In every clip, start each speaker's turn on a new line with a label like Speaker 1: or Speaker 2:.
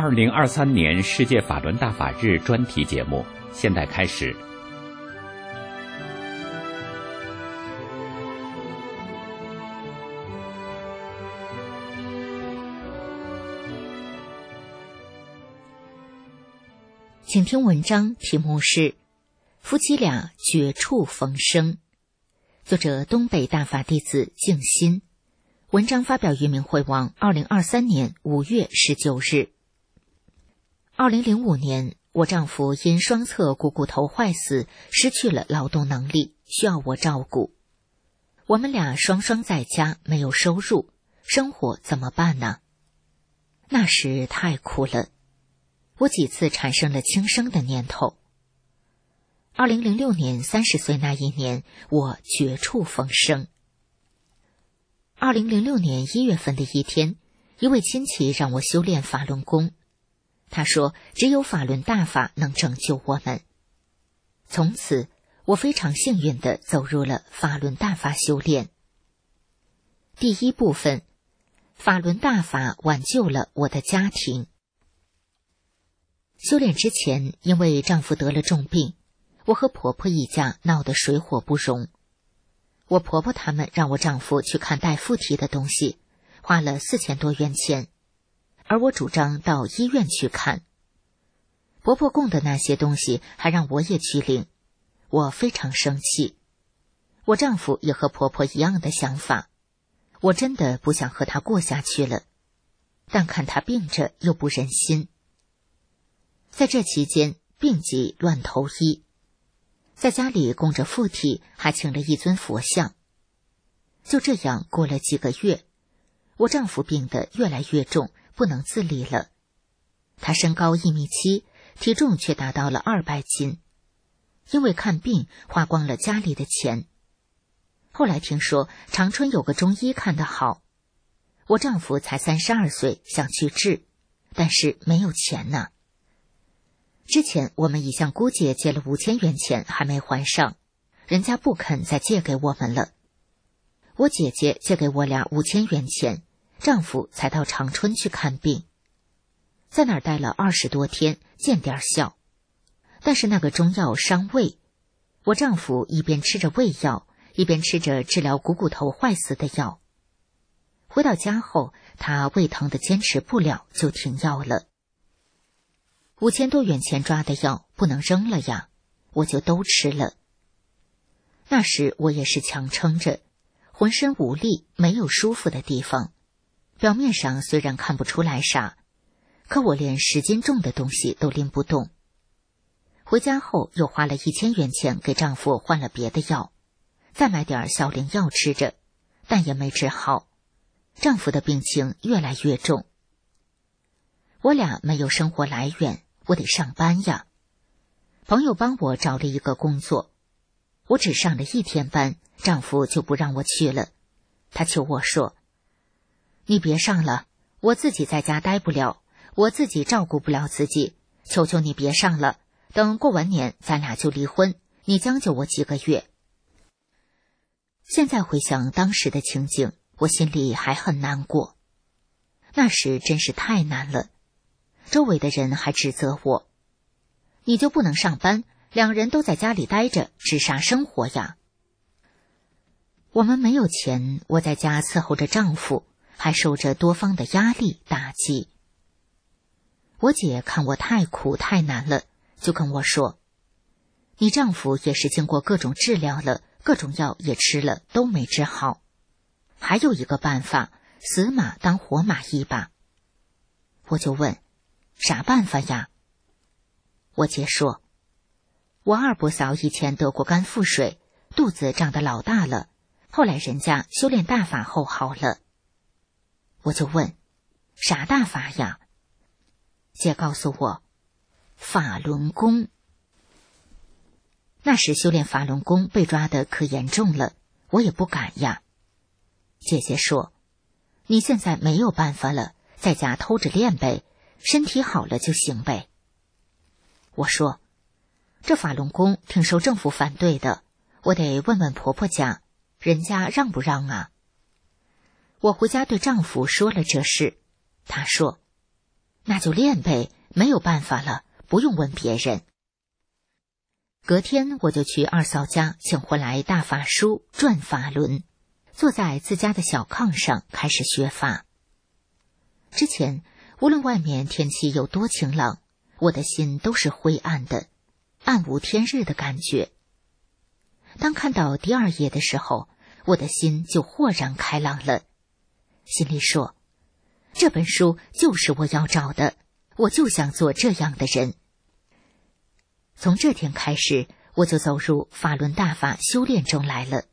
Speaker 1: 2023年世界法轮大法日专题节目现在开始。
Speaker 2: 请听文章，题目是夫妻俩绝处逢生，作者东北大法弟子静心。文章发表于明慧网2023年5月19日。2005年，我丈夫因双侧股骨头坏死，失去了劳动能力，需要我照顾。我们俩双双在家，没有收入，生活怎么办呢？那时太苦了，我几次产生了轻生的念头。2006年30岁那一年，我绝处逢生。2006年1月份的一天，一位亲戚让我修炼法轮功。他说只有法轮大法能拯救我们。从此，我非常幸运地走入了法轮大法修炼。第一部分，法轮大法挽救了我的家庭。修炼之前，因为丈夫得了重病，我和婆婆一家闹得水火不容。我婆婆他们让我丈夫去看带附体的东西，花了4000多元钱，而我主张到医院去看。婆婆供的那些东西还让我也去领，我非常生气。我丈夫也和婆婆一样的想法，我真的不想和她过下去了，但看她病着又不忍心。在这期间，病急乱投医，在家里供着附体，还请了一尊佛像。就这样过了几个月，我丈夫病得越来越重，不能自理了。他身高1.7米，体重却达到了200斤，因为看病花光了家里的钱。后来听说长春有个中医看得好，我丈夫才32岁，想去治，但是没有钱呢。之前我们已向姑姐借了5000元钱，还没还上，人家不肯再借给我们了。我姐姐借给我俩5000元钱，丈夫才到长春去看病，在那儿待了20多天，见点效。但是那个中药伤胃，我丈夫一边吃着胃药，一边吃着治疗股骨头坏死的药。回到家后，他胃疼的坚持不了，就停药了。5000多元钱抓的药不能扔了呀，我就都吃了。那时我也是强撑着，浑身无力，没有舒服的地方。表面上虽然看不出来啥，可我连10斤重的东西都拎不动。回家后又花了1000元钱给丈夫换了别的药，再买点小灵药吃着，但也没治好。丈夫的病情越来越重。我俩没有生活来源，我得上班呀。朋友帮我找了一个工作，我只上了1天班，丈夫就不让我去了。他求我说，你别上了，我自己在家待不了，我自己照顾不了自己，求求你别上了，等过完年咱俩就离婚，你将就我几个月。现在回想当时的情景，我心里还很难过。那时真是太难了，周围的人还指责我，你就不能上班，2人都在家里待着，指啥生活呀？我们没有钱，我在家伺候着丈夫，还受着多方的压力打击。我姐看我太苦太难了，就跟我说，你丈夫也是经过各种治疗了，各种药也吃了，都没治好，还有一个办法，死马当活马医吧。我就问，啥办法呀？我姐说，我二伯嫂以前得过肝腹水，肚子长得老大了，后来人家修炼大法后好了。我就问，啥大法呀？姐告诉我，法轮功。那时修炼法轮功被抓得可严重了，我也不敢呀。姐姐说，你现在没有办法了，在家偷着练呗，身体好了就行呗。我说，这法轮功挺受政府反对的，我得问问婆婆家，人家让不让啊？我回家对丈夫说了这事，他说， 那就练呗，没有办法了，不用问别人。隔天我就去二嫂家请回来大法书转法轮，坐在自家的小炕上开始学法。之前无论外面天气有多晴朗，我的心都是灰暗的，暗无天日的感觉。当看到第2页的时候，我的心就豁然开朗了，心里说，这本书就是我要找的，我就想做这样的人。从这天开始，我就走入法轮大法修炼中来了。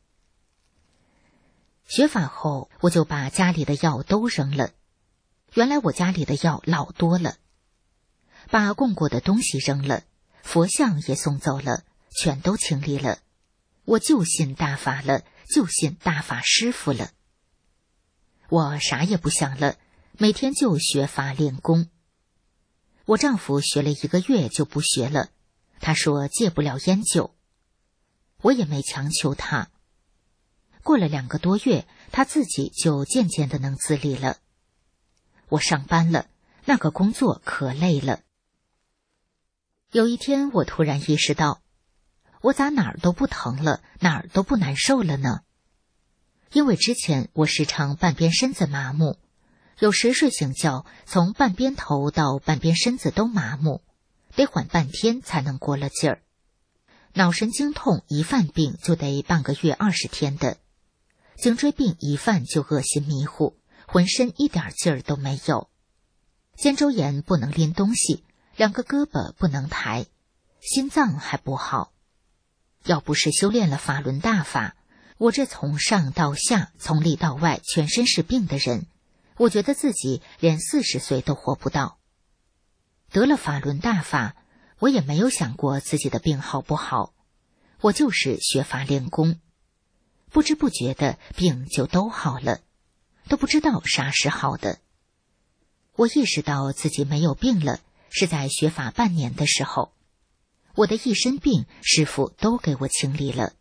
Speaker 2: 学法后，我就把家里的药都扔了。原来我家里的药老多了，把供过的东西扔了，佛像也送走了，全都清理了。我就信大法了，就信大法师父了。我啥也不想了，每天就学法练功。我丈夫学了1个月就不学了，他说戒不了烟酒，我也没强求他。过了2个多月，他自己就渐渐的能自理了。我上班了，那个工作可累了。有一天我突然意识到，我咋哪儿都不疼了，哪儿都不难受了呢？因为之前我时常半边身子麻木，有时睡醒觉从半边头到半边身子都麻木，得缓半天才能过了劲儿。脑神经痛一犯病就得半个月20天的，颈椎病一犯就恶心迷糊，浑身一点劲儿都没有。肩周炎不能拎东西，2个胳膊不能抬，心脏还不好。要不是修炼了法轮大法，我这从上到下从里到外全身是病的人，我觉得自己连40岁都活不到。得了法轮大法，我也没有想过自己的病好不好，我就是学法练功，不知不觉的病就都好了，都不知道啥时好的。我意识到自己没有病了，是在学法半年的时候，我的一身病师父都给我清理了。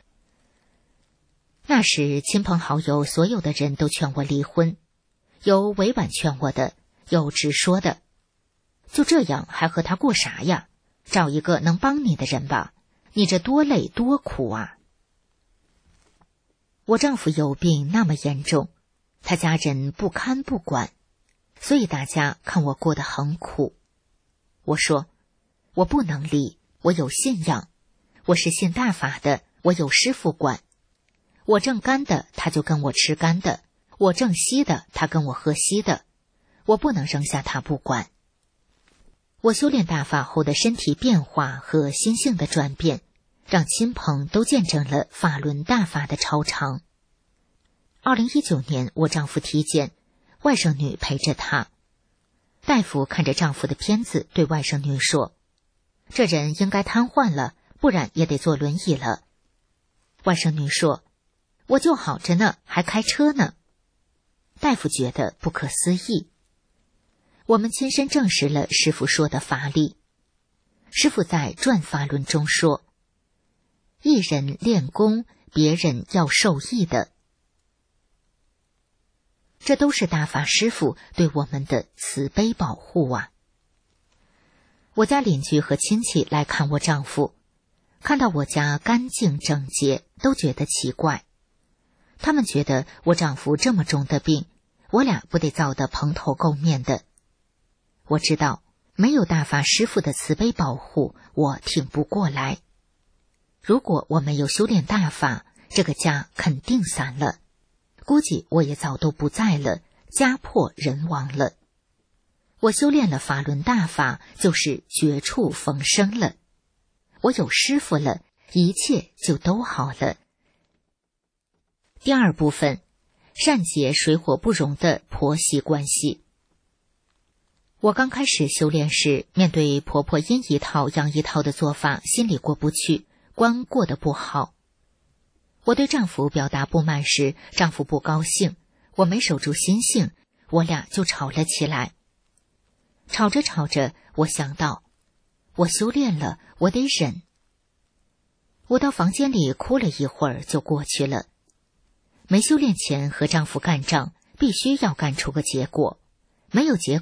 Speaker 2: 那时亲朋好友所有的人都劝我离婚，有委婉劝我的，有直说的。就这样还和他过啥呀？找一个能帮你的人吧，你这多累多苦啊。我丈夫有病那么严重，他家人不看不管，所以大家看我过得很苦。我说，我不能离，我有信仰，我是信大法的，我有师父管。我挣干的他就跟我吃干的，我挣稀的他跟我喝稀的，我不能扔下他不管。我修炼大法后的身体变化和心性的转变，让亲朋都见证了法轮大法的超常。2019年我丈夫体检，外甥女陪着他。大夫看着丈夫的片子对外甥女说，这人应该瘫痪了，不然也得坐轮椅了。外甥女说，我就好着呢，还开车呢。大夫觉得不可思议。我们亲身证实了师父说的法理。师父在转法轮中说，一人练功，别人要受益的。这都是大法师父对我们的慈悲保护啊。我家邻居和亲戚来看我丈夫，看到我家干净整洁，都觉得奇怪。他们觉得我丈夫这么重的病，我俩不得遭得蓬头垢面的。我知道没有大法师父的慈悲保护，我挺不过来。如果我没有修炼大法，这个家肯定散了，估计我也早都不在了，家破人亡了。我修炼了法轮大法，就是绝处逢生了。我有师父了，一切就都好了。第2部分，善解水火不容的婆媳关系。我刚开始修炼时，面对婆婆阴一套阳一套的做法，心里过不去，关过得不好。我对丈夫表达不满时，丈夫不高兴，我没守住心性，我俩就吵了起来。吵着吵着，我想到，我修炼了，我得忍。我到房间里哭了一会儿就过去了。没修炼前和丈夫干仗，必须要干出个结果，没有结果，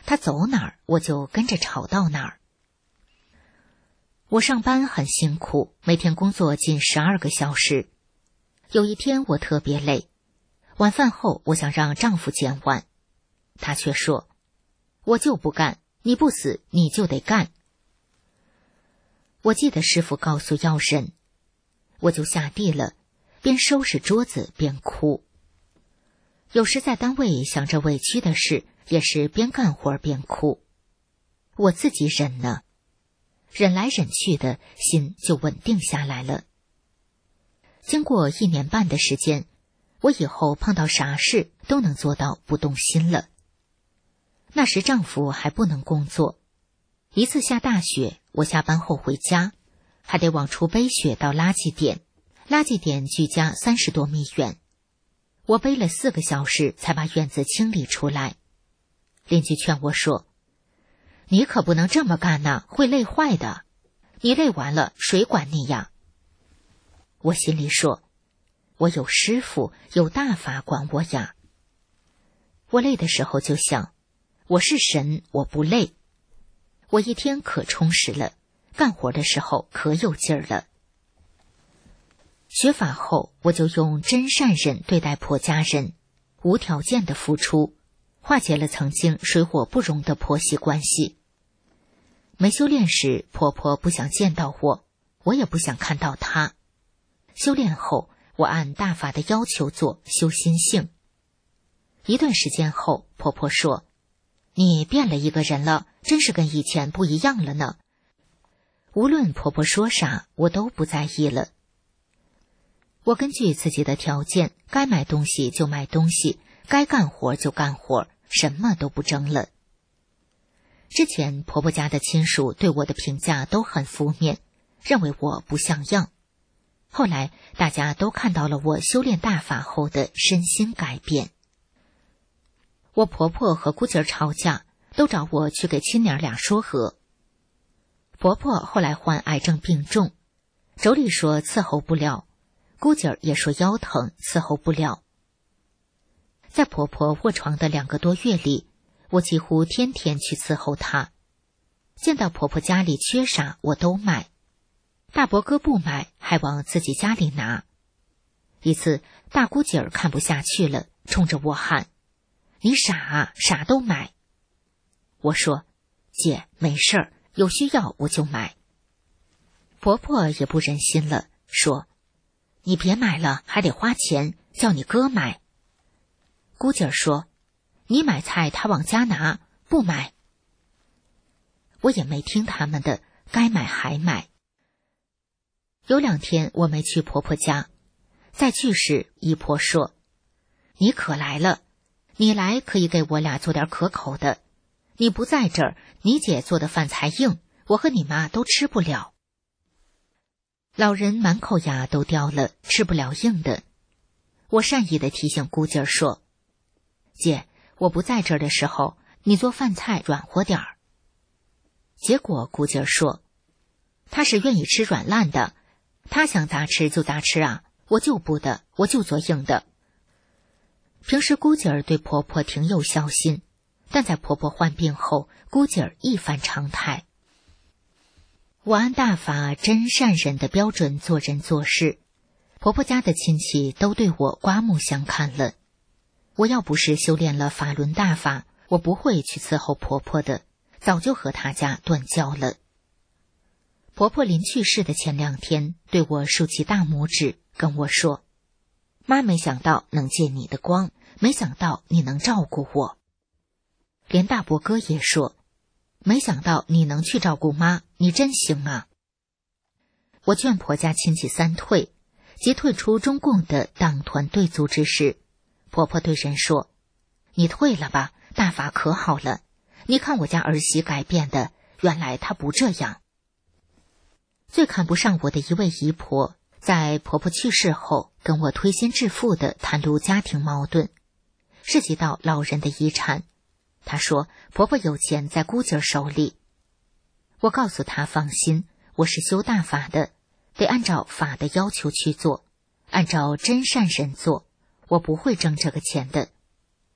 Speaker 2: 他走哪儿，我就跟着吵到哪儿。我上班很辛苦，每天工作近12个小时。有一天我特别累，晚饭后我想让丈夫捡碗，他却说：“我就不干，你不死你就得干。”我记得师傅告诉要忍，我就下地了，边收拾桌子边哭。有时在单位想着委屈的事，也是边干活边哭。我自己忍呢，忍来忍去的，心就稳定下来了。经过1年半的时间，我以后碰到啥事都能做到不动心了。那时丈夫还不能工作，一次下大雪，我下班后回家，还得往出背雪到垃圾点，垃圾点距家30多米远。我背了4个小时才把院子清理出来。邻居劝我说：“你可不能这么干呐，会累坏的。你累完了，谁管你呀？”我心里说：“我有师傅，有大法管我呀。”我累的时候就想，我是神，我不累。我一天可充实了，干活的时候可有劲儿了。学法后，我就用真善忍对待婆家人，无条件的付出，化解了曾经水火不容的婆媳关系。没修炼时，婆婆不想见到我，我也不想看到她。修炼后，我按大法的要求做，修心性。一段时间后，婆婆说：“你变了一个人了，真是跟以前不一样了呢。”无论婆婆说啥，我都不在意了。我根据自己的条件，该买东西就买东西，该干活就干活，什么都不争了。之前婆婆家的亲属对我的评价都很负面，认为我不像样。后来大家都看到了我修炼大法后的身心改变。我婆婆和姑姐吵架，都找我去给亲娘俩说和。婆婆后来患癌症病重，妯娌说伺候不了，姑姐也说腰疼伺候不了。在婆婆卧床的2个多月里，我几乎天天去伺候她。见到婆婆家里缺啥，我都买。大伯哥不买，还往自己家里拿。一次，大姑姐看不下去了，冲着我喊：“你傻啊，啥都买。”我说：“姐，没事儿，有需要我就买。”婆婆也不忍心了，说：“你别买了，还得花钱，叫你哥买。”姑姐说：“你买菜他往家拿，不买。”我也没听他们的，该买还买。有2天我没去婆婆家，再去时姨婆说：“你可来了，你来可以给我俩做点可口的，你不在这儿，你姐做的饭才硬，我和你妈都吃不了。”老人满口牙都掉了，吃不了硬的。我善意的提醒姑姐说：“姐，我不在这儿的时候，你做饭菜软和点儿。”结果姑姐说：“她是愿意吃软烂的，她想咋吃就咋吃啊，我就不的，我就做硬的。”平时姑姐儿对婆婆挺有孝心，但在婆婆患病后，姑姐儿一反常态。我按大法真善忍的标准做人做事，婆婆家的亲戚都对我刮目相看了。我要不是修炼了法轮大法，我不会去伺候婆婆的，早就和她家断交了。婆婆临去世的前2天，对我竖起大拇指，跟我说：“妈没想到能借你的光，没想到你能照顾我。”连大伯哥也说：“没想到你能去照顾妈，你真行啊。”我劝婆家亲戚3退，即退出中共的党团队组织时，婆婆对人说：“你退了吧，大法可好了，你看我家儿媳改变的，原来她不这样。”最看不上我的一位姨婆，在婆婆去世后，跟我推心置腹地袒露家庭矛盾，涉及到老人的遗产。她说婆婆有钱在姑姐手里。我告诉她放心，我是修大法的，得按照法的要求去做，按照真善忍做，我不会挣这个钱的。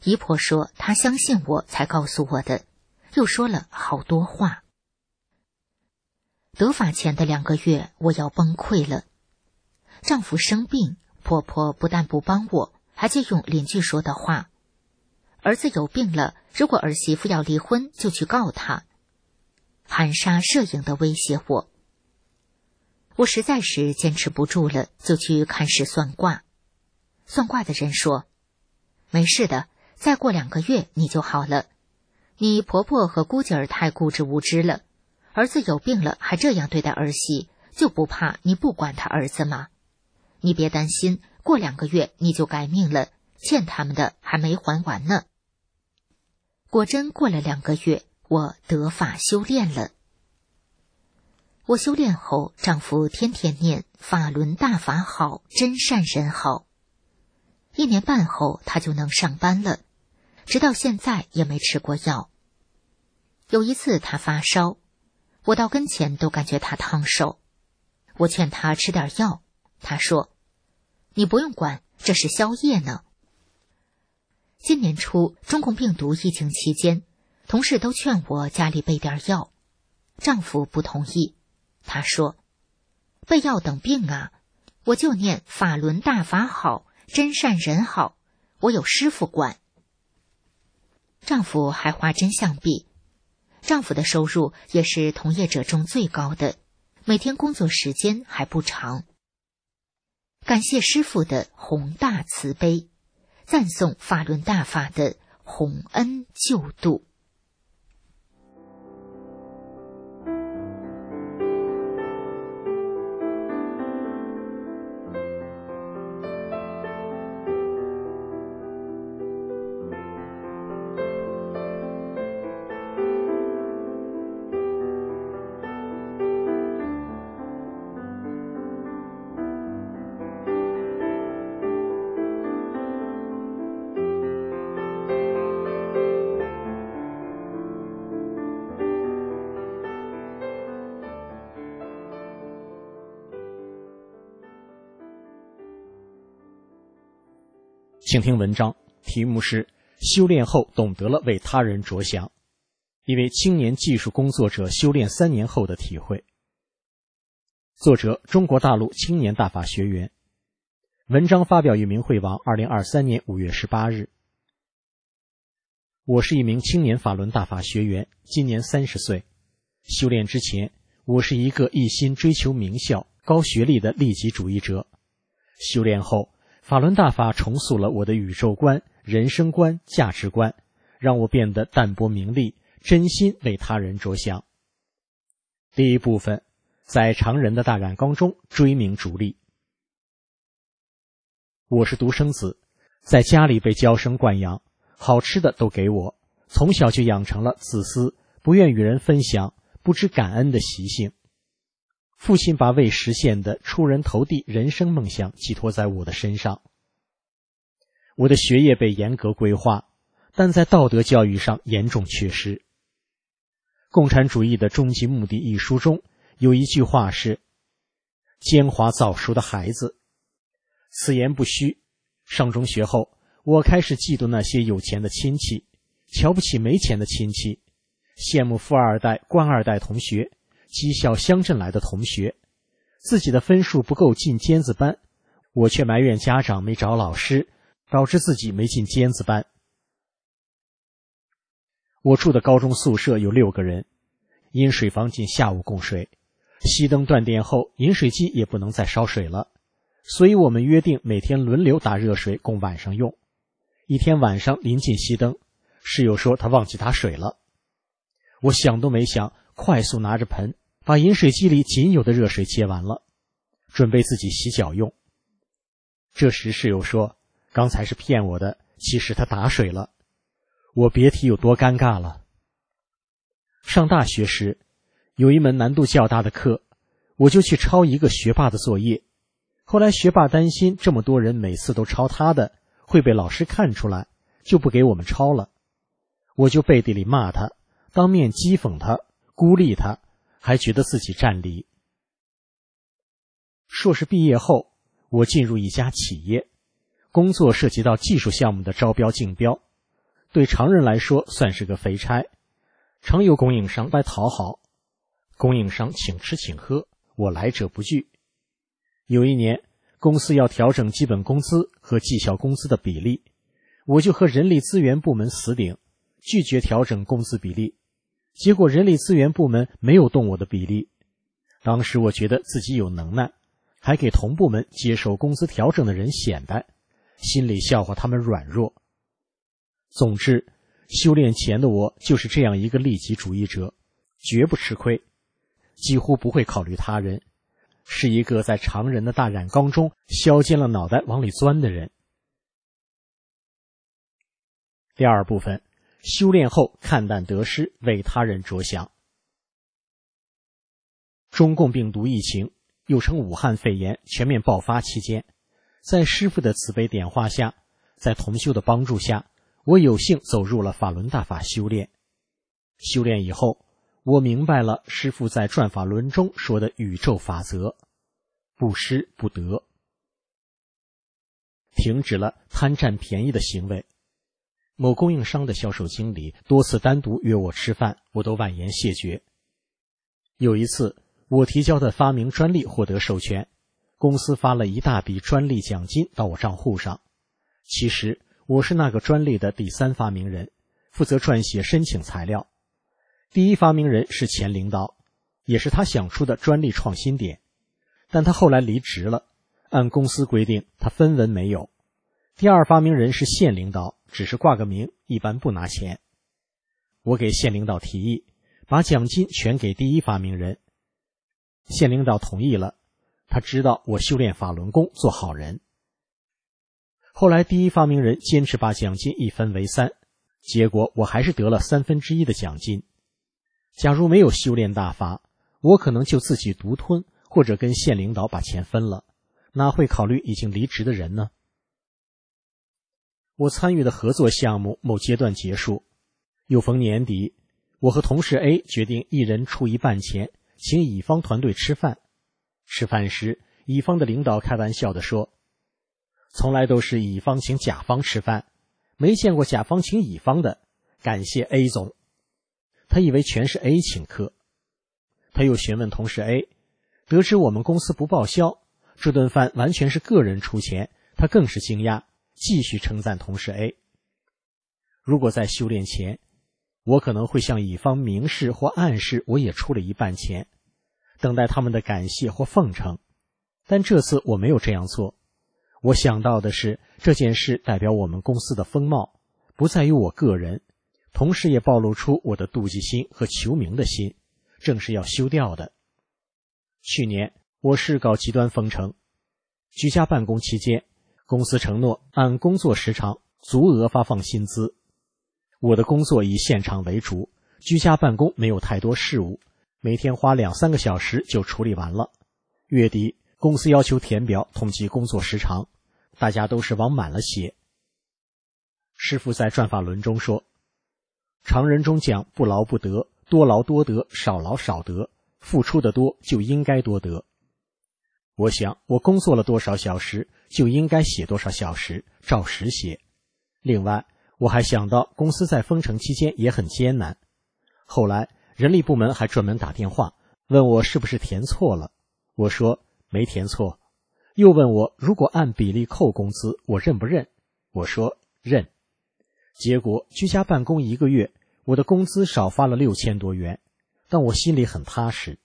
Speaker 2: 姨婆说她相信我才告诉我的，又说了好多话。得法前的2个月，我要崩溃了。丈夫生病，婆婆不但不帮我，还借用邻居说的话，儿子有病了，如果儿媳妇要离婚，就去告他，含沙射影地威胁我。我实在是坚持不住了，就去看事算卦。算卦的人说，没事的，再过2个月你就好了。你婆婆和姑姐儿太固执无知了，儿子有病了还这样对待儿媳，就不怕你不管他儿子吗？你别担心，过2个月你就改命了，欠他们的还没还完呢。果真过了2个月，我得法修炼了。我修炼后，丈夫天天念法轮大法好，真善人好。1年半后，他就能上班了，直到现在也没吃过药。有一次他发烧，我到跟前都感觉他烫手，我劝他吃点药，他说，你不用管，这是宵夜呢。今年初中共病毒疫情期间，同事都劝我家里备点药，丈夫不同意，他说，备药等病啊，我就念法轮大法好，真善人好，我有师傅管。丈夫还画真相币，丈夫的收入也是同业者中最高的，每天工作时间还不长。感谢师傅的宏大慈悲，赞颂法轮大法的洪恩救度。
Speaker 3: 请听文章，题目是修炼后懂得了为他人着想，一位青年技术工作者修炼3年后的体会。作者中国大陆青年大法学员，文章发表于明慧网2023年5月18日。我是一名青年法轮大法学员，今年30岁。修炼之前，我是一个一心追求名校、高学历的利己主义者。修炼后，法轮大法重塑了我的宇宙观、人生观、价值观，让我变得淡泊名利，真心为他人着想。第一部分，在常人的大染缸中追名逐利。我是独生子，在家里被娇生惯养，好吃的都给我，从小就养成了自私、不愿与人分享、不知感恩的习性。父亲把未实现的出人头地人生梦想寄托在我的身上。我的学业被严格规划，但在道德教育上严重缺失。《共产主义的终极目的》一书中有一句话是：奸猾早熟的孩子。此言不虚。上中学后，我开始嫉妒那些有钱的亲戚，瞧不起没钱的亲戚，羡慕富二代、官二代同学，讥笑乡镇来的同学。自己的分数不够进尖子班，我却埋怨家长没找老师，导致自己没进尖子班。我住的高中宿舍有6个人，因水房仅下午供水，熄灯断电后饮水机也不能再烧水了，所以我们约定每天轮流打热水供晚上用。一天晚上临近熄灯，室友说他忘记打水了。我想都没想，快速拿着盆把饮水机里仅有的热水接完了，准备自己洗脚用。这时室友说，刚才是骗我的，其实他打水了。我别提有多尴尬了。上大学时，有一门难度较大的课，我就去抄一个学霸的作业。后来学霸担心这么多人每次都抄他的，会被老师看出来，就不给我们抄了。我就背地里骂他，当面讥讽他，孤立他，还觉得自己占理。硕士毕业后，我进入一家企业，工作涉及到技术项目的招标竞标， 对常人来说算是个肥差，常有供应商来讨好，供应商请吃请喝，我来者不拒。有一年，公司要调整基本工资和绩效工资的比例，我就和人力资源部门死顶，拒绝调整工资比例。结果人力资源部门没有动我的比例。当时我觉得自己有能耐，还给同部门接受工资调整的人显摆，心里笑话他们软弱。总之，修炼前的我就是这样一个利己主义者，绝不吃亏，几乎不会考虑他人，是一个在常人的大染缸中削尖了脑袋往里钻的人。第二部分，修炼后看淡得失，为他人着想。中共病毒疫情，又称武汉肺炎全面爆发期间，在师父的慈悲点化下，在同修的帮助下，我有幸走入了法轮大法修炼。修炼以后，我明白了师父在转法轮中说的宇宙法则：不失不得，停止了贪占便宜的行为。某供应商的销售经理多次单独约我吃饭，我都婉言谢绝。有一次，我提交的发明专利获得授权，公司发了一大笔专利奖金到我账户上。其实我是那个专利的第3发明人，负责撰写申请材料。第1发明人是前领导，也是他想出的专利创新点，但他后来离职了，按公司规定他分文没有。第2发明人是县领导，只是挂个名，一般不拿钱。我给县领导提议，把奖金全给第1发明人。县领导同意了，他知道我修炼法轮功，做好人。后来第1发明人坚持把奖金一分为3，结果我还是得了1/3的奖金。假如没有修炼大法，我可能就自己独吞，或者跟县领导把钱分了，哪会考虑已经离职的人呢？我参与的合作项目某阶段结束，又逢年底，我和同事 A 决定一人出一半钱，请乙方团队吃饭。吃饭时，乙方的领导开玩笑地说，从来都是乙方请甲方吃饭，没见过甲方请乙方的，感谢 A 总。他以为全是 A 请客。他又询问同事 A， 得知我们公司不报销，这顿饭完全是个人出钱，他更是惊讶，继续称赞同事 A。 如果在修炼前，我可能会向乙方明示或暗示我也出了一半钱，等待他们的感谢或奉承，但这次我没有这样做。我想到的是，这件事代表我们公司的风貌，不在于我个人，同时也暴露出我的妒忌心和求名的心，正是要修掉的。去年我市搞极端封城，居家办公期间，公司承诺按工作时长足额发放薪资。我的工作以现场为主，居家办公没有太多事务，每天花2-3个小时就处理完了。月底公司要求填表统计工作时长，大家都是往满了写。师父在转法轮中说，常人中讲不劳不得，多劳多得，少劳少得，付出的多就应该多得。我想我工作了多少小时就应该写多少小时，照实写。另外我还想到公司在封城期间也很艰难，后来人力部门还专门打电话问我是不是填错了，我说没填错，又问我如果按比例扣工资我认不认，我说认。结果居家办公1个月，我的工资少发了6000多元，但我心里很踏实。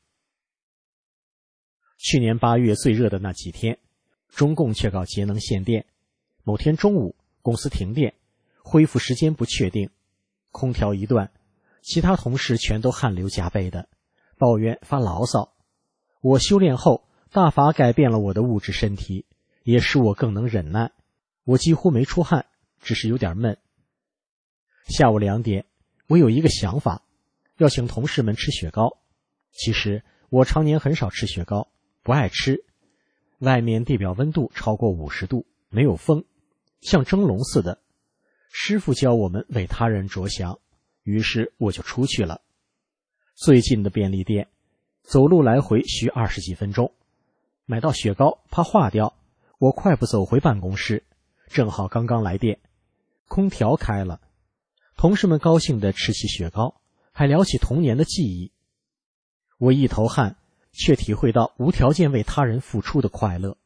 Speaker 3: 去年8月最热的那几天，中共却搞节能限电，某天中午公司停电，恢复时间不确定，空调一断，其他同事全都汗流浃背的抱怨发牢骚。我修炼后，大法改变了我的物质身体，也使我更能忍耐，我几乎没出汗，只是有点闷。下午2点，我有一个想法，要请同事们吃雪糕。其实我常年很少吃雪糕，不爱吃。外面地表温度超过50度，没有风，像蒸笼似的。师父教我们为他人着想，于是我就出去了。最近的便利店，走路来回需20几分钟。买到雪糕怕化掉，我快步走回办公室，正好刚刚来电，空调开了。 同事们高兴地吃起雪糕，还聊起童年的记忆。我一头汗，却体会到无条件为他人付出的快乐。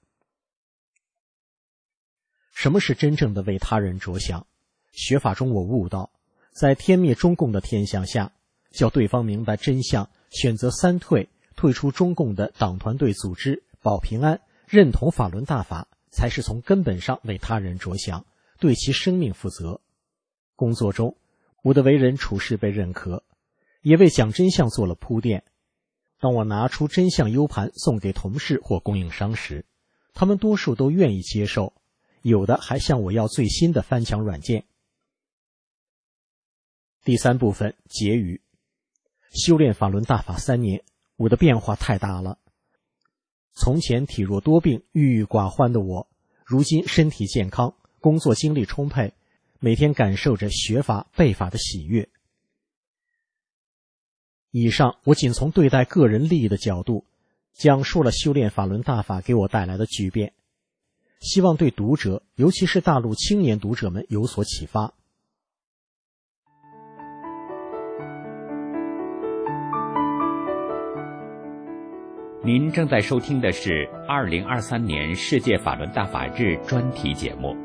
Speaker 3: 什么是真正的为他人着想？学法中我悟到，在天灭中共的天象下，叫对方明白真相，选择三退，退出中共的党团队组织，保平安，认同法轮大法，才是从根本上为他人着想，对其生命负责。工作中，我的为人处事被认可，也为讲真相做了铺垫。当我拿出真相 U 盘送给同事或供应商时，他们多数都愿意接受，有的还向我要最新的翻墙软件。第三部分，结语。修炼法轮大法3年，我的变化太大了。从前体弱多病、郁郁寡欢的我，如今身体健康，工作精力充沛，每天感受着学法背法的喜悦。以上我仅从对待个人利益的角度，讲述了修炼法轮大法给我带来的巨变，希望对读者，尤其是大陆青年读者们有所启发。
Speaker 1: 您正在收听的是2023年世界法轮大法日专题节目。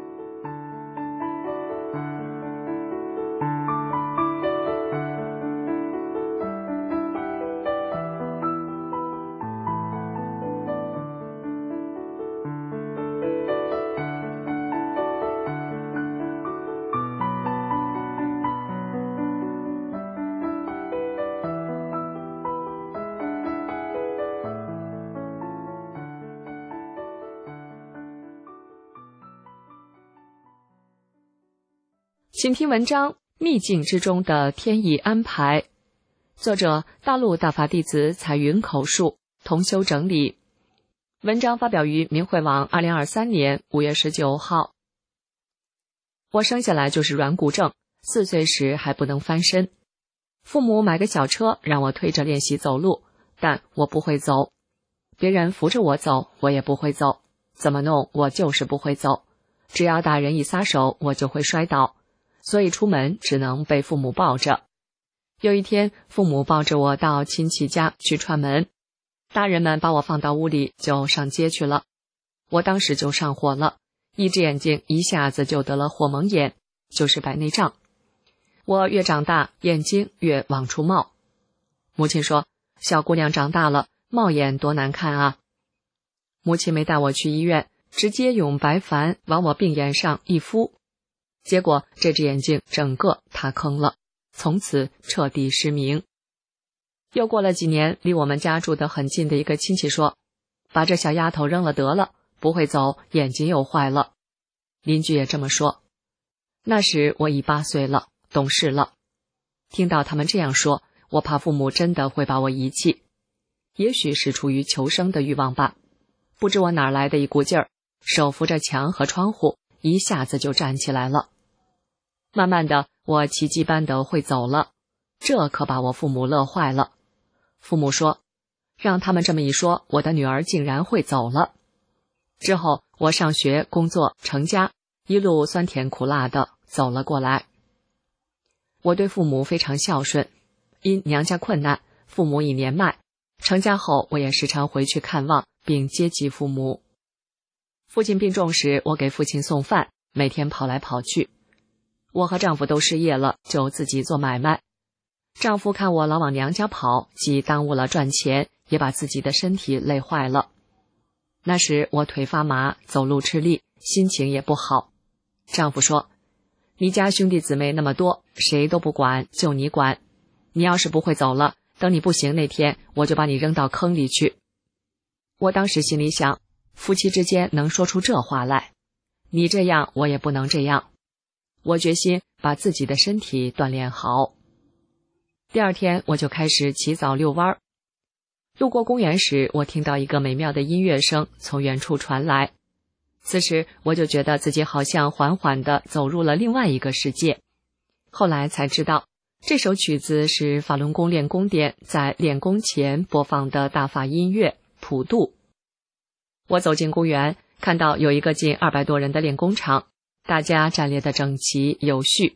Speaker 4: 请听文章《逆境之中的天意安排》，作者大陆大法弟子彩云口述，同修整理。文章发表于明慧网2023年5月19号。我生下来就是软骨症，4岁时还不能翻身。父母买个小车让我推着练习走路，但我不会走。别人扶着我走，我也不会走。怎么弄，我就是不会走。只要大人一撒手，我就会摔倒。所以出门只能被父母抱着。有一天，父母抱着我到亲戚家去串门，大人们把我放到屋里就上街去了。我当时就上火了，一只眼睛一下子就得了火蒙眼，就是白内障。我越长大，眼睛越往出冒。母亲说，小姑娘长大了，冒眼多难看啊。母亲没带我去医院，直接用白矾往我病眼上一敷。结果这只眼睛整个塌坑了，从此彻底失明。又过了几年，离我们家住得很近的一个亲戚说，把这小丫头扔了得了，不会走，眼睛又坏了。邻居也这么说。那时我已8岁了，懂事了。听到他们这样说，我怕父母真的会把我遗弃。也许是出于求生的欲望吧，不知我哪来的一股劲儿，手扶着墙和窗户，一下子就站起来了。慢慢的，我奇迹般的会走了，这可把我父母乐坏了。父母说，让他们这么一说，我的女儿竟然会走了。之后我上学、工作、成家，一路酸甜苦辣的走了过来。我对父母非常孝顺，因娘家困难，父母已年迈，成家后我也时常回去看望并接济父母。父亲病重时，我给父亲送饭，每天跑来跑去。我和丈夫都失业了，就自己做买卖。丈夫看我老往娘家跑，既耽误了赚钱，也把自己的身体累坏了。那时我腿发麻，走路吃力，心情也不好。丈夫说，你家兄弟姊妹那么多，谁都不管，就你管。你要是不会走了，等你不行那天，我就把你扔到坑里去。我当时心里想，夫妻之间能说出这话来，你这样我也不能这样。我决心把自己的身体锻炼好。第二天我就开始起早遛弯。路过公园时，我听到一个美妙的音乐声从远处传来。此时我就觉得自己好像缓缓地走入了另外一个世界。后来才知道，这首曲子是法轮功练功殿在练功前播放的大法音乐普渡。我走进公园，看到有一个近200多人的练功场，大家站列得整齐有序，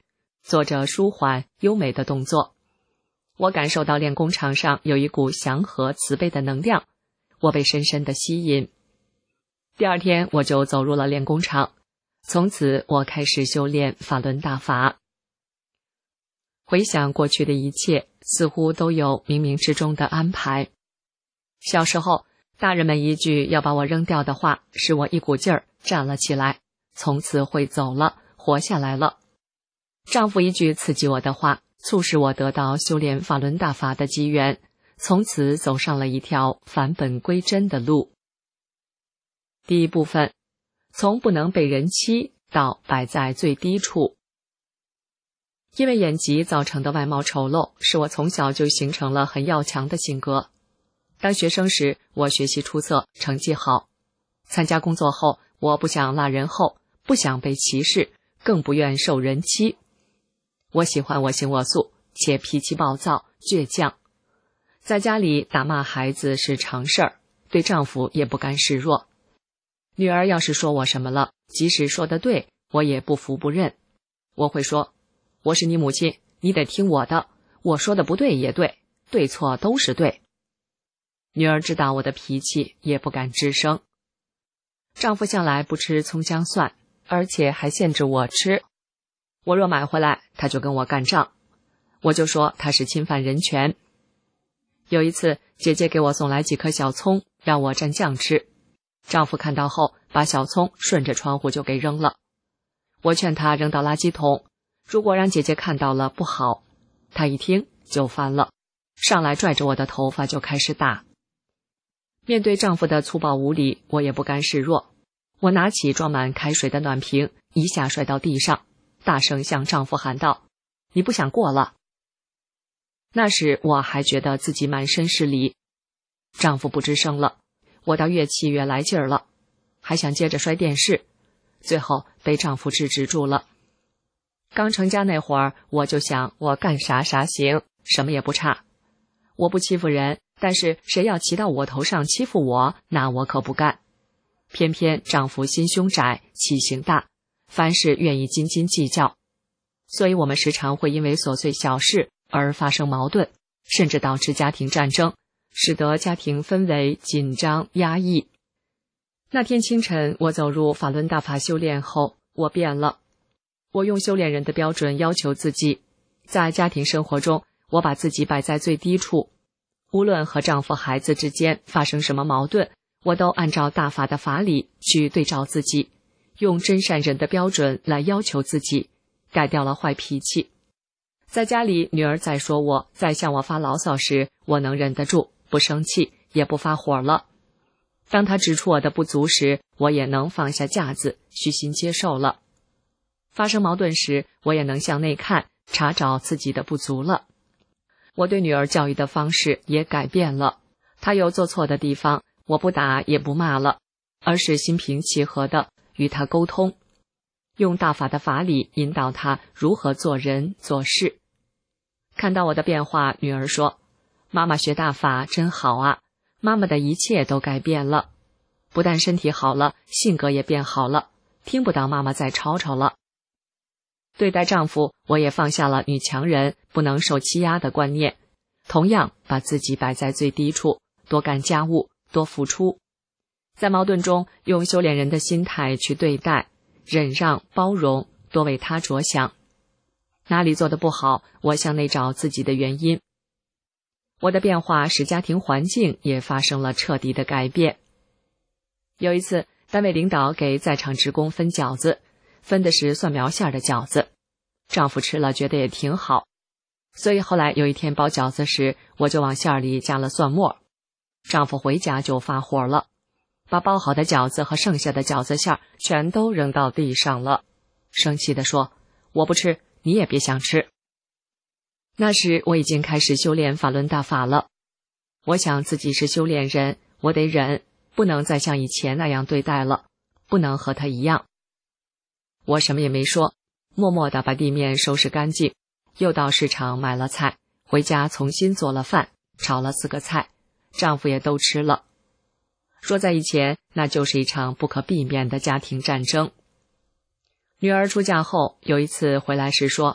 Speaker 4: 做着舒缓优美的动作。我感受到练功场上有一股祥和慈悲的能量，我被深深地吸引。第二天我就走入了练功场，从此我开始修炼法轮大法。回想过去的一切，似乎都有冥冥之中的安排。小时候，大人们一句要把我扔掉的话，使我一股劲儿站了起来，从此会走了，活下来了。丈夫一句刺激我的话，促使我得到修炼法轮大法的机缘，从此走上了一条返本归真的路。第一部分，从不能被人欺到摆在最低处。因为眼疾造成的外貌丑陋，使我从小就形成了很要强的性格。当学生时，我学习出色，成绩好；参加工作后，我不想落人后，不想被歧视，更不愿受人欺。我喜欢我行我素，且脾气暴躁、倔强。在家里打骂孩子是常事儿，对丈夫也不甘示弱。女儿要是说我什么了，即使说得对，我也不服不认。我会说，我是你母亲，你得听我的，我说的不对也对，对错都是对。女儿知道我的脾气，也不敢吱声。丈夫向来不吃葱姜蒜，而且还限制我吃。我若买回来，他就跟我干仗，我就说他是侵犯人权。有一次，姐姐给我送来几颗小葱，让我蘸酱吃。丈夫看到后，把小葱顺着窗户就给扔了。我劝他扔到垃圾桶，如果让姐姐看到了不好。他一听就烦了，上来拽着我的头发就开始打。面对丈夫的粗暴无礼，我也不甘示弱。我拿起装满开水的暖瓶，一下摔到地上，大声向丈夫喊道：“你不想过了？”那时我还觉得自己满身是理。丈夫不吱声了，我倒越气越来劲儿了，还想接着摔电视，最后被丈夫制止住了。刚成家那会儿，我就想我干啥啥行，什么也不差。我不欺负人，但是谁要骑到我头上欺负我，那我可不干。偏偏丈夫心胸窄，气性大，凡事愿意斤斤计较，所以我们时常会因为琐碎小事而发生矛盾，甚至导致家庭战争，使得家庭氛围紧张压抑。那天清晨，我走入法轮大法修炼后，我变了。我用修炼人的标准要求自己，在家庭生活中，我把自己摆在最低处，无论和丈夫孩子之间发生什么矛盾，我都按照大法的法理去对照自己，用真善人的标准来要求自己，改掉了坏脾气。在家里，女儿再说我，再向我发牢骚时，我能忍得住，不生气，也不发火了。当她指出我的不足时，我也能放下架子，虚心接受了。发生矛盾时，我也能向内看，查找自己的不足了。我对女儿教育的方式也改变了，她有做错的地方，我不打也不骂了，而是心平气和地与她沟通，用大法的法理引导她如何做人做事。看到我的变化，女儿说：“妈妈学大法真好啊，妈妈的一切都改变了，不但身体好了，性格也变好了，听不到妈妈再吵吵了。”对待丈夫，我也放下了女强人不能受欺压的观念，同样把自己摆在最低处，多干家务，多付出。在矛盾中，用修炼人的心态去对待，忍让包容，多为他着想。哪里做得不好，我向内找自己的原因。我的变化使家庭环境也发生了彻底的改变。有一次，单位领导给在场职工分饺子，分的是蒜苗馅的饺子，丈夫吃了觉得也挺好，所以后来有一天包饺子时，我就往馅里加了蒜末。丈夫回家就发火了，把包好的饺子和剩下的饺子馅全都扔到地上了，生气地说：“我不吃，你也别想吃。”那时我已经开始修炼法轮大法了。我想自己是修炼人，我得忍，不能再像以前那样对待了，不能和他一样。我什么也没说，默默地把地面收拾干净，又到市场买了菜，回家重新做了饭，炒了4个菜，丈夫也都吃了。说在以前，那就是一场不可避免的家庭战争。女儿出嫁后，有一次回来时说：“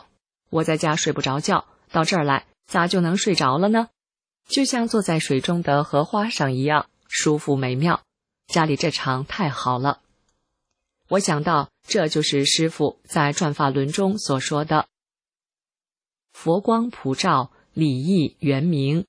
Speaker 4: 我在家睡不着觉，到这儿来咋就能睡着了呢？就像坐在水中的荷花上一样，舒服美妙。家里这场太好了。我想到这就是师父在转法轮中所说的佛光普照，礼义圆明。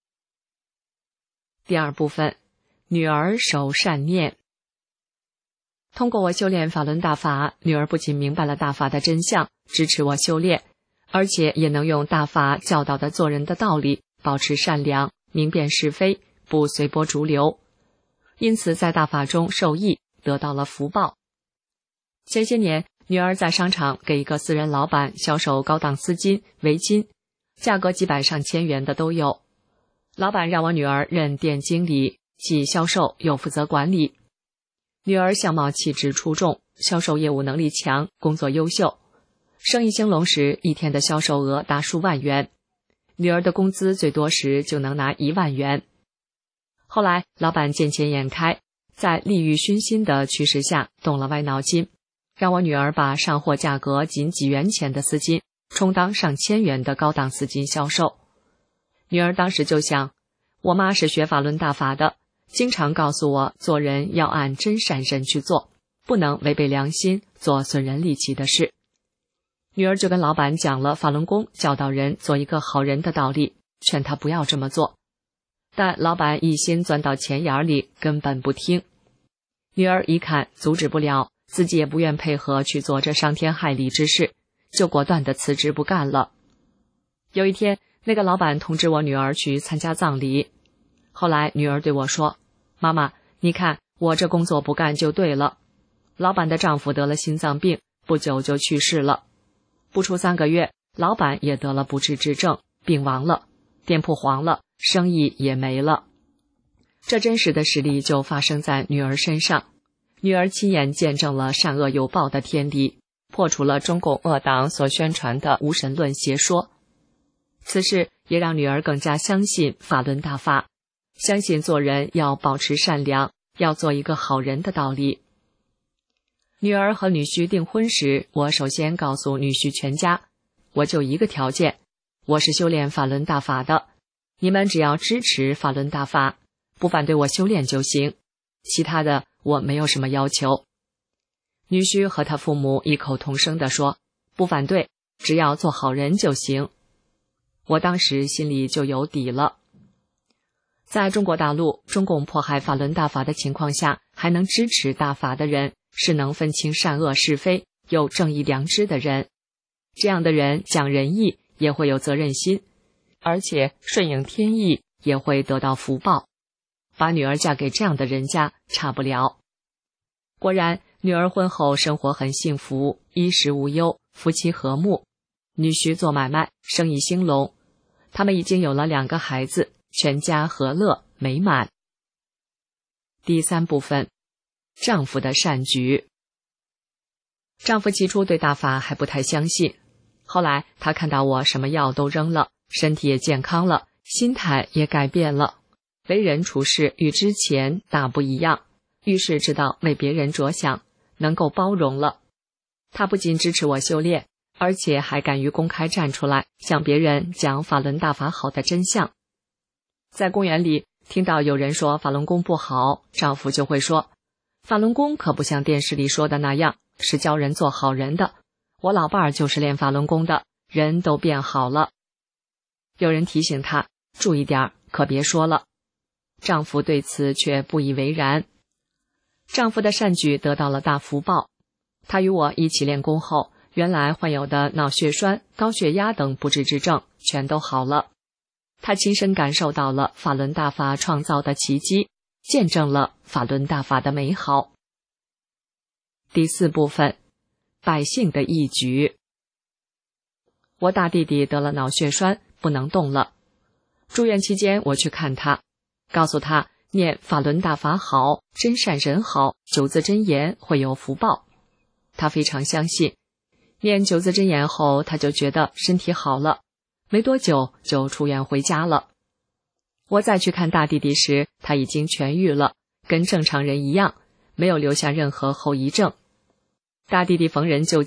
Speaker 4: 第二部分，女儿守善念。通过我修炼法轮大法，女儿不仅明白了大法的真相，支持我修炼，而且也能用大法教导的做人的道理，保持善良，明辨是非，不随波逐流。因此在大法中受益，得到了福报。前些年，女儿在商场给一个私人老板销售高档丝巾、围巾，价格几百上千元的都有。老板让我女儿任店经理，既销售又负责管理。女儿相貌气质出众，销售业务能力强，工作优秀。生意兴隆时，一天的销售额达数万元。女儿的工资最多时就能拿1万元。后来老板见钱眼开，在利欲熏心的驱使下动了歪脑筋，让我女儿把上货价格仅几元钱的丝巾充当上千元的高档丝巾销售。女儿当时就想，我妈是学法轮大法的，经常告诉我做人要按真善忍去做，不能违背良心做损人利己的事。女儿就跟老板讲了法轮功教导人做一个好人的道理，劝他不要这么做。但老板一心钻到钱眼里，根本不听。女儿一看阻止不了，自己也不愿配合去做这伤天害理之事，就果断地辞职不干了。有一天，那个老板通知我女儿去参加葬礼。后来女儿对我说，妈妈，你看我这工作不干就对了。老板的丈夫得了心脏病，不久就去世了。不出3个月，老板也得了不治之症，病亡了，店铺黄了，生意也没了。这真实的实例就发生在女儿身上。女儿亲眼见证了善恶有报的天理，破除了中共恶党所宣传的无神论邪说。此事也让女儿更加相信法轮大法，相信做人要保持善良，要做一个好人的道理。女儿和女婿订婚时，我首先告诉女婿全家，我就一个条件，我是修炼法轮大法的，你们只要支持法轮大法，不反对我修炼就行，其他的我没有什么要求。女婿和他父母异口同声地说，不反对，只要做好人就行。我当时心里就有底了。在中国大陆，中共迫害法轮大法的情况下，还能支持大法的人，是能分清善恶是非，有正义良知的人。这样的人讲仁义，也会有责任心，而且顺应天意，也会得到福报。把女儿嫁给这样的人家，差不了。果然，女儿婚后生活很幸福，衣食无忧，夫妻和睦。女婿做买卖，生意兴隆，他们已经有了2个孩子，全家和乐美满。第3部分，丈夫的善举。丈夫起初对大法还不太相信，后来他看到我什么药都扔了，身体也健康了，心态也改变了，为人处事与之前大不一样，遇事知道为别人着想，能够包容了。他不仅支持我修炼，而且还敢于公开站出来，向别人讲法轮大法好的真相。在公园里听到有人说法轮功不好，丈夫就会说，法轮功可不像电视里说的那样，是教人做好人的，我老伴儿就是练法轮功的，人都变好了。有人提醒他，注意点，可别说了。丈夫对此却不以为然。丈夫的善举得到了大福报，他与我一起练功后，原来患有的脑血栓、高血压等不治之症全都好了。他亲身感受到了法轮大法创造的奇迹，见证了法轮大法的美好。第4部分，百姓的义举。我大弟弟得了脑血栓，不能动了。住院期间，我去看他，告诉他念法轮大法好，真善人好，9字真言会有福报。他非常相信，念9字真言后，他就觉得身体好了，没多久就出院回家了。我再去看大弟弟时，他已经痊愈了，跟正常人一样，没有留下任何后遗症。大弟弟逢人就讲，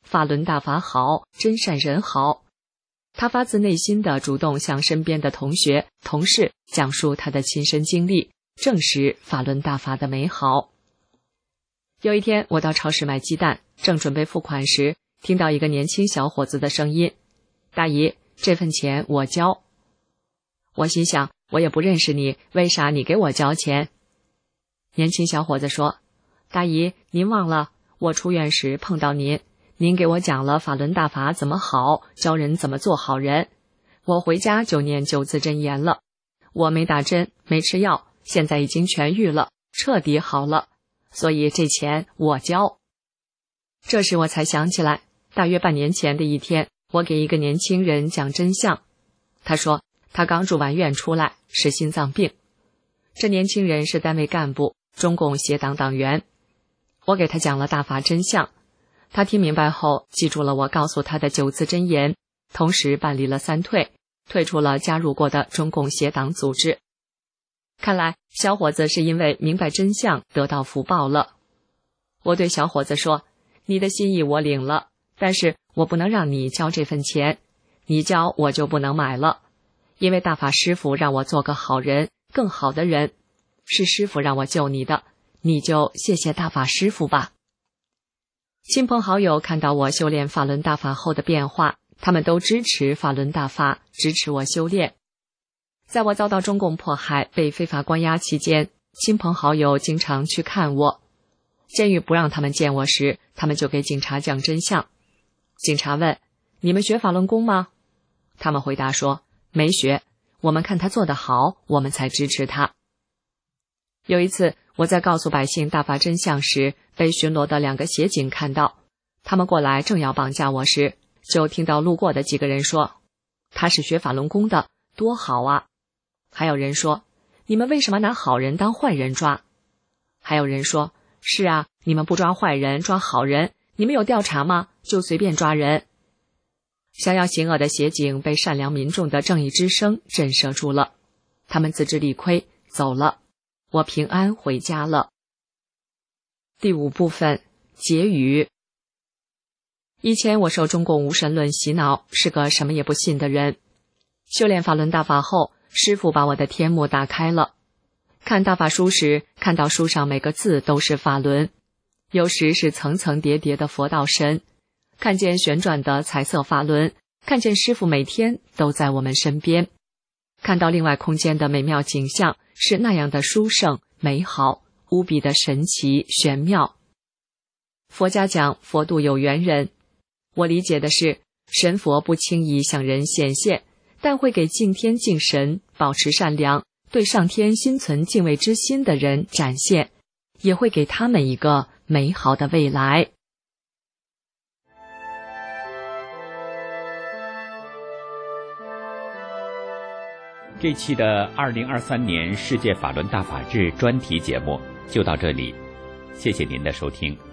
Speaker 4: 法轮大法好，真善人好。他发自内心地主动向身边的同学、同事讲述他的亲身经历，证实法轮大法的美好。有一天，我到超市买鸡蛋，正准备付款时，听到一个年轻小伙子的声音：“大姨，这份钱我交。”我心想，我也不认识你，为啥你给我交钱？年轻小伙子说：“大姨，您忘了，我出院时碰到您，您给我讲了法轮大法怎么好，教人怎么做好人。我回家就念9字真言了，我没打针，没吃药，现在已经痊愈了，彻底好了，所以这钱我交。”这时我才想起来，大约半年前的一天，我给一个年轻人讲真相。他说他刚住完院出来，是心脏病。这年轻人是单位干部，中共协党党员。我给他讲了大法真相，他听明白后记住了我告诉他的9字真言，同时办理了3退，退出了加入过的中共协党组织。看来小伙子是因为明白真相得到福报了。我对小伙子说：“你的心意我领了，但是我不能让你交这份钱，你交我就不能买了，因为大法师父让我做个好人，更好的人，是师父让我救你的，你就谢谢大法师父吧。”亲朋好友看到我修炼法轮大法后的变化，他们都支持法轮大法，支持我修炼。在我遭到中共迫害、被非法关押期间，亲朋好友经常去看我。监狱不让他们见我时，他们就给警察讲真相。警察问：“你们学法轮功吗？”他们回答说：“没学，我们看他做得好，我们才支持他。”有一次，我在告诉百姓大法真相时，被巡逻的2个协警看到，他们过来正要绑架我时，就听到路过的几个人说：“他是学法轮功的，多好啊！”还有人说：“你们为什么拿好人当坏人抓？”还有人说：“是啊，你们不抓坏人，抓好人，你们有调查吗？就随便抓人。”想要行恶的协警被善良民众的正义之声震慑住了，他们自知理亏，走了，我平安回家了。第5部分，结语。以前我受中共无神论洗脑，是个什么也不信的人。修炼法轮大法后，师父把我的天目打开了。看大法书时，看到书上每个字都是法轮，有时是层层叠叠的佛道神，看见旋转的彩色法轮，看见师父每天都在我们身边，看到另外空间的美妙景象，是那样的殊胜美好，无比的神奇玄妙。佛家讲佛度有缘人，我理解的是神佛不轻易向人显现，但会给敬天敬神、保持善良、对上天心存敬畏之心的人展现，也会给他们一个美好的未来。
Speaker 1: 这期的2023年世界法轮大法日专题节目就到这里，谢谢您的收听。